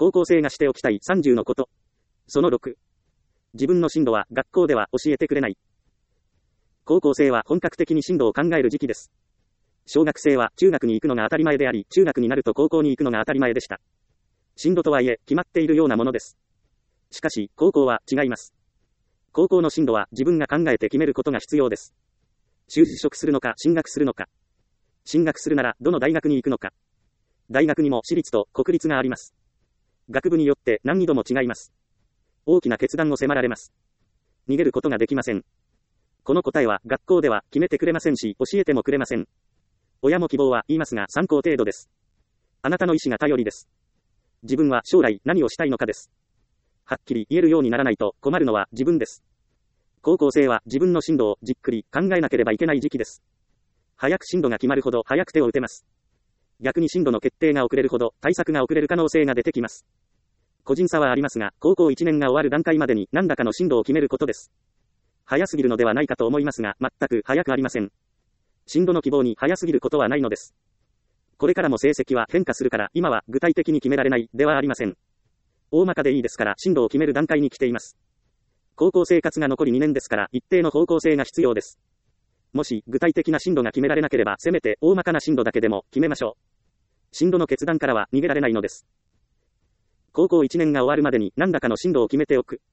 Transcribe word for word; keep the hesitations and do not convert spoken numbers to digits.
高校生がしておきたいさんじゅうのこと。そのろく。自分の進路は学校では教えてくれない。高校生は本格的に進路を考える時期です。小学生は中学に行くのが当たり前であり、中学になると高校に行くのが当たり前でした。進路とはいえ、決まっているようなものです。しかし、高校は違います。高校の進路は自分が考えて決めることが必要です。就職するのか進学するのか。進学するならどの大学に行くのか。大学にも私立と国立があります。学部によって難易度も違います。大きな決断を迫られます。逃げることができません。この答えは学校では決めてくれませんし、教えてもくれません。親も希望は言いますが参考程度です。あなたの意思が頼りです。自分は将来何をしたいのかです。はっきり言えるようにならないと困るのは自分です。高校生は自分の進路をじっくり考えなければいけない時期です。早く進路が決まるほど早く手を打てます。逆に進路の決定が遅れるほど対策が遅れる可能性が出てきます。個人差はありますが、高校いちねんが終わる段階までに何らかの進路を決めることです。早すぎるのではないかと思いますが、全く早くありません。進路の希望に早すぎることはないのです。これからも成績は変化するから、今は具体的に決められないではありません。大まかでいいですから進路を決める段階に来ています。高校生活が残りにねんですから一定の方向性が必要です。もし具体的な進路が決められなければ、せめて大まかな進路だけでも決めましょう。進路の決断からは逃げられないのです。高校いちねんが終わるまでに何らかの進路を決めておく。